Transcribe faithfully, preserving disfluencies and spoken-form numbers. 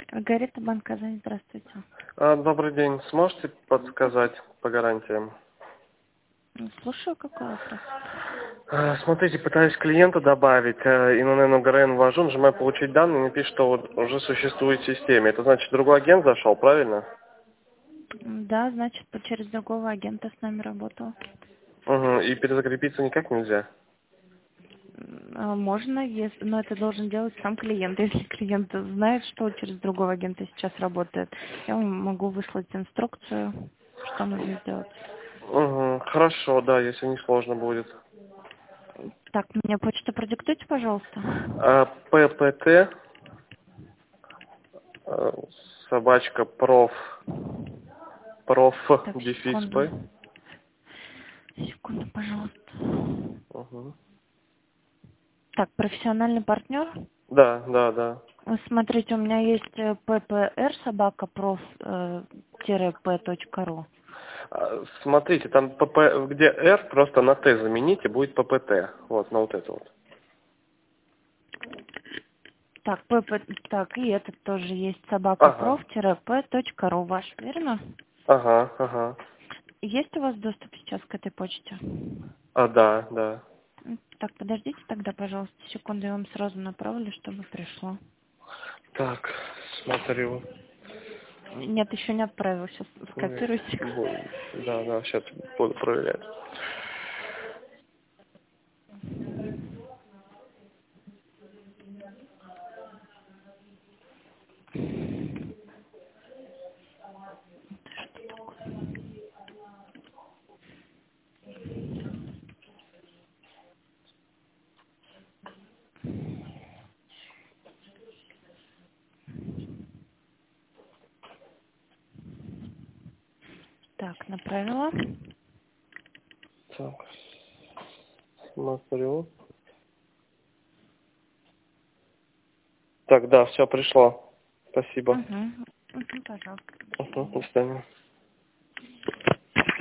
Маргарита, банк Казань, здравствуйте. А, добрый день. Сможете подсказать по гарантиям? Слушаю, какой вопрос? А, смотрите, пытаюсь клиента добавить, э, и на эн гэ эр эн ввожу, нажимаю «Получить данные», мне пишет, что вот уже существует в системе. Это значит, другой агент зашел, правильно? Да, значит, по- через другого агента с нами работал. Угу. И перезакрепиться никак нельзя? М, а Можно, если, но это должен делать сам клиент. Если клиент знает, что через другого агента сейчас работает, я вам могу выслать инструкцию, что нужно сделать. Угу. Хорошо, да, если не сложно будет. Так, мне почту продиктуйте, пожалуйста. А, пэ пэ тэ, э, собачка, проф, проф, Так, дефис, секунду. п. Секунду, пожалуйста. Угу. Так, профессиональный партнер. Да, да, да. Смотрите, у меня есть э, пэ пэ эр собака проф э, тире пэ точка ру. А, смотрите, там пэ пэ, где R, просто на Т замените, будет пэ пэ тэ. Вот, на вот это вот. Так, пэ пэ, так, и этот тоже есть собака Ага, проф тире пэ точка ру, ваш, верно? ага, ага. Есть у вас доступ сейчас к этой почте? А, да, да. М, Так, подождите тогда, пожалуйста, секунду, я вам сразу направлю, чтобы пришло. Так, смотрю. Нет, еще не отправил, сейчас Нет, скопируйте. бу- Да, да, сейчас буду проверять. Так, направила. Так, смотрю. Так, да, все пришло. Спасибо. Угу, угу, пожалуйста. Угу, до свидания.